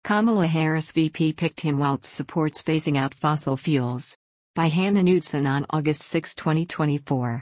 Kamala Harris VP picked Tim Walz supports phasing out fossil fuels. By Hannah Knudsen on August 6, 2024.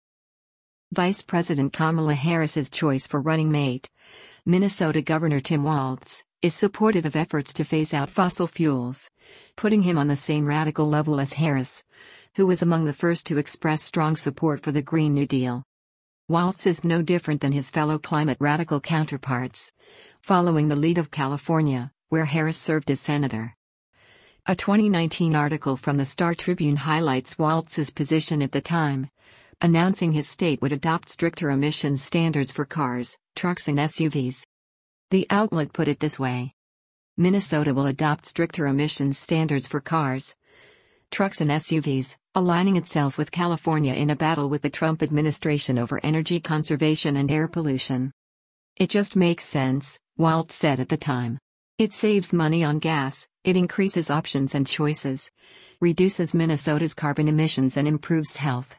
Vice President Kamala Harris's choice for running mate, Minnesota Governor Tim Walz, is supportive of efforts to phase out fossil fuels, putting him on the same radical level as Harris, who was among the first to express strong support for the Green New Deal. Walz is no different than his fellow climate radical counterparts, following the lead of California, where Harris served as senator. A 2019 article from the Star Tribune highlights Walz's position at the time, announcing his state would adopt stricter emissions standards for cars, trucks and SUVs. The outlet put it this way: Minnesota will adopt stricter emissions standards for cars, trucks and SUVs, aligning itself with California in a battle with the Trump administration over energy conservation and air pollution. It just makes sense, Walz said at the time. It saves money on gas, it increases options and choices, reduces Minnesota's carbon emissions and improves health.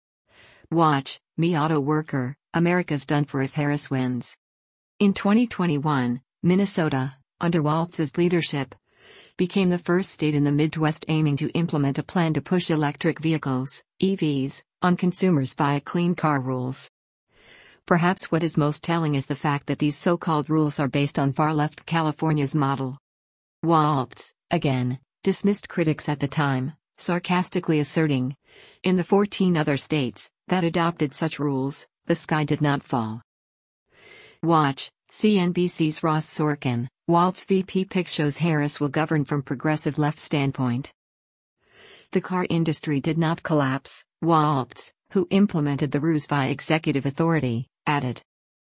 Watch, Me Auto Worker, America's done for if Harris wins. In 2021, Minnesota, under Walz's leadership, became the first state in the Midwest aiming to implement a plan to push electric vehicles, EVs, on consumers via clean car rules. Perhaps what is most telling is the fact that these so-called rules are based on far-left California's model. Walz, again, dismissed critics at the time, sarcastically asserting, in the 14 other states that adopted such rules, the sky did not fall. Watch, CNBC's Ross Sorkin, Walz VP pick shows Harris will govern from progressive left standpoint. The car industry did not collapse, Walz, who implemented the rules via executive authority, added.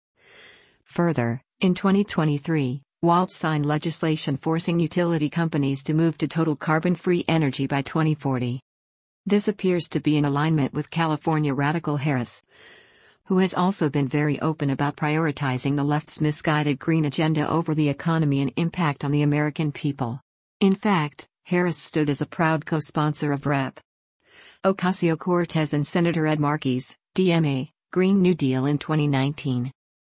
Further, in 2023, Walz signed legislation forcing utility companies to move to total carbon-free energy by 2040. This appears to be in alignment with California radical Harris, who has also been very open about prioritizing the left's misguided green agenda over the economy and impact on the American people. In fact, Harris stood as a proud co-sponsor of Rep. Ocasio-Cortez and Senator Ed Markey's DMA, Green New Deal in 2019.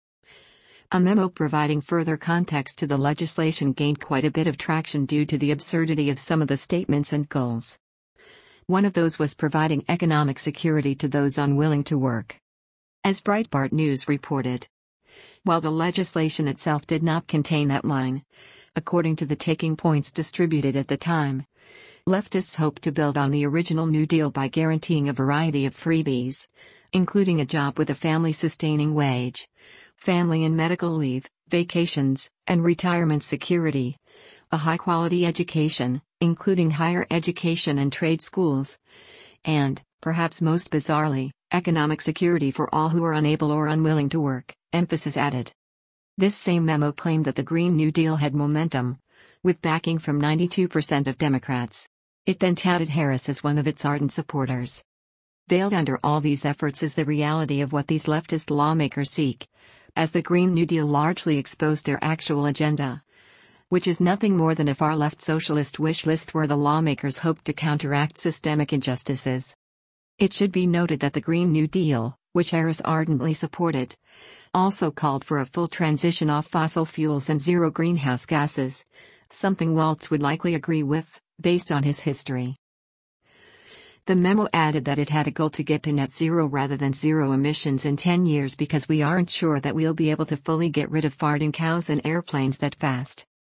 A memo providing further context to the legislation gained quite a bit of traction due to the absurdity of some of the statements and goals. One of those was providing economic security to those unwilling to work. As Breitbart News reported, while the legislation itself did not contain that line, according to the talking points distributed at the time, leftists hoped to build on the original New Deal by guaranteeing a variety of freebies, including a job with a family-sustaining wage, family and medical leave, vacations, and retirement security, a high-quality education, including higher education and trade schools, and, perhaps most bizarrely, economic security for all who are unable or unwilling to work, emphasis added. This same memo claimed that the Green New Deal had momentum, with backing from 92% of Democrats. It then touted Harris as one of its ardent supporters. Veiled under all these efforts is the reality of what these leftist lawmakers seek, as the Green New Deal largely exposed their actual agenda, which is nothing more than a far-left socialist wish list where the lawmakers hope to counteract systemic injustices. It should be noted that the Green New Deal, which Harris ardently supported, also called for a full transition off fossil fuels and zero greenhouse gases, something Walz would likely agree with, based on his history. The memo added that it had a goal to get to net zero rather than zero emissions in 10 years because we aren't sure that we'll be able to fully get rid of farting cows and airplanes that fast.